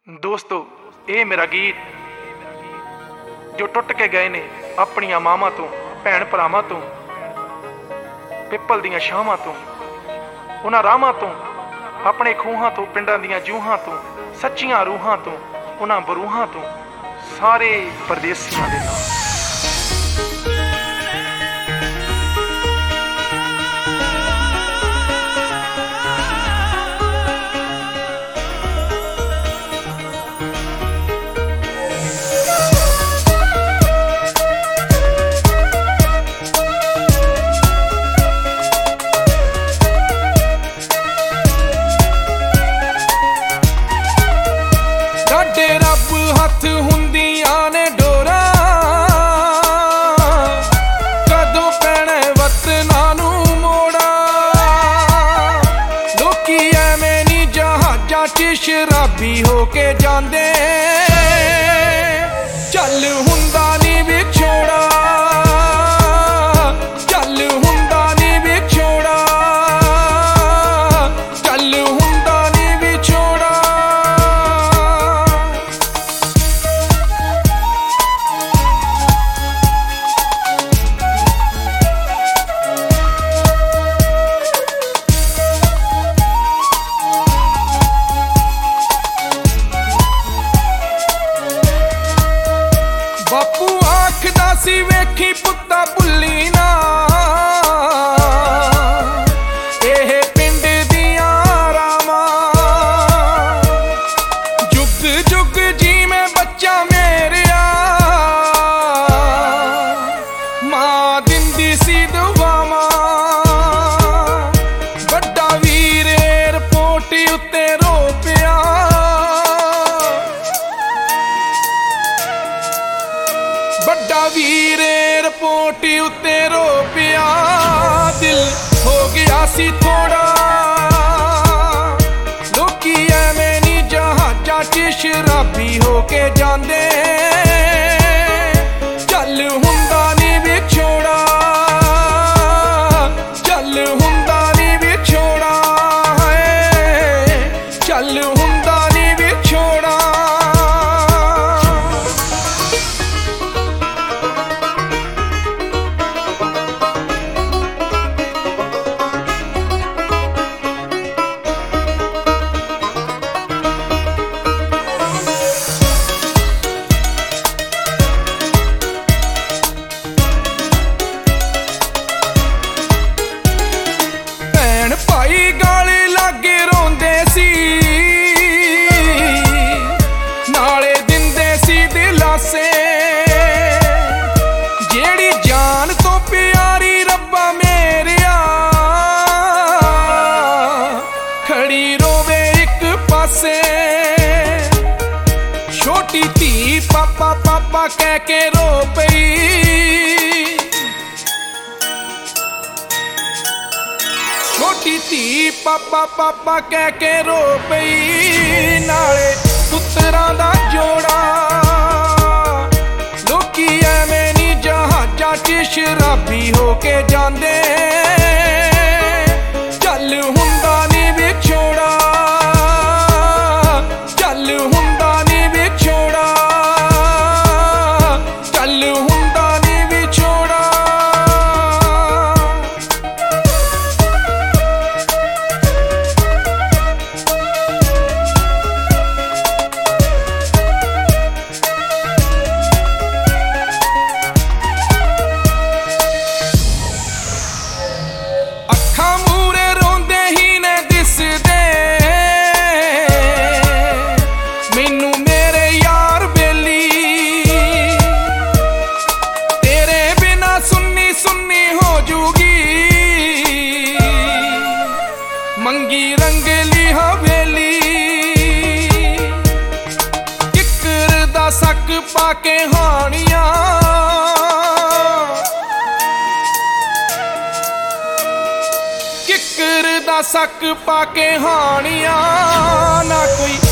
दोस्तों ये मेरा गीत जो टुट के गए ने अपनिया मावां तो भैन भरावां तो पिपल दियां छावां तो उन्हां राहां तो अपने खूहां तो पिंडां दियां जूहां तो सच्चियां रूहां तो उन्हां बरूहां तो सारे परदेसियां दे नाम। हथ हुंदियां ने डोरा कदों पैणे वतनां नूं मोड़ा। लोकी एवें नी जहाजां च शराबी होके जांदे, चल हुंदा नी विछोड़ा, चल हुंदा नी विछोड़ा, चल हुंदा नी विछोड़ा। बापू आखदा सी वेखी पुत्ता भुल्ली ना, एह पिंड दियां रावां। जुग जुग जी में बच्चा मेरिया, मां दिंदी सी दुआवां। बड़ा वीर एयरपोर्ट उत्ते रो पिया, बड़ा वीर एयरपोर्ट उत्ते रो पिया। दिल हो गया सी थोड़ा, लोकी एवें नी जहाजां च शराबी होके जांदे, चल हुंदा नी विछोड़ा, चल हुंदा नी विछोड़ा, चल हुंदा नी विछोड़ा। भाई गाले लागे रोंदे सी, नाले दिंदे सी दिलासे। जेड़ी जान तो प्यारी रब्बा मेरिया, खड़ी रोवे एक पासे। छोटी धी पापा पापा कह के रो पई, छोटी धी पापा पापा कह के रो पई। नाले पुत्तरां दा जोड़ा, लोकी एवें नी जहाजां च शराबी होके जांदे, चल हुंदा नी विछोड़ा, चल हुंदा नी विछोड़ा, चल हुंदा नी विछोड़ा। अखां मूरे रोंदे ही ने दिसदे, मैनू मेरे यार बेली। तेरे बिना सुन्नी सुन्नी हो जूगी, मंगी रंगली हवेली। किकर दा सक पाके हानियां, किकर दा सक पाके हानियां। ना कोई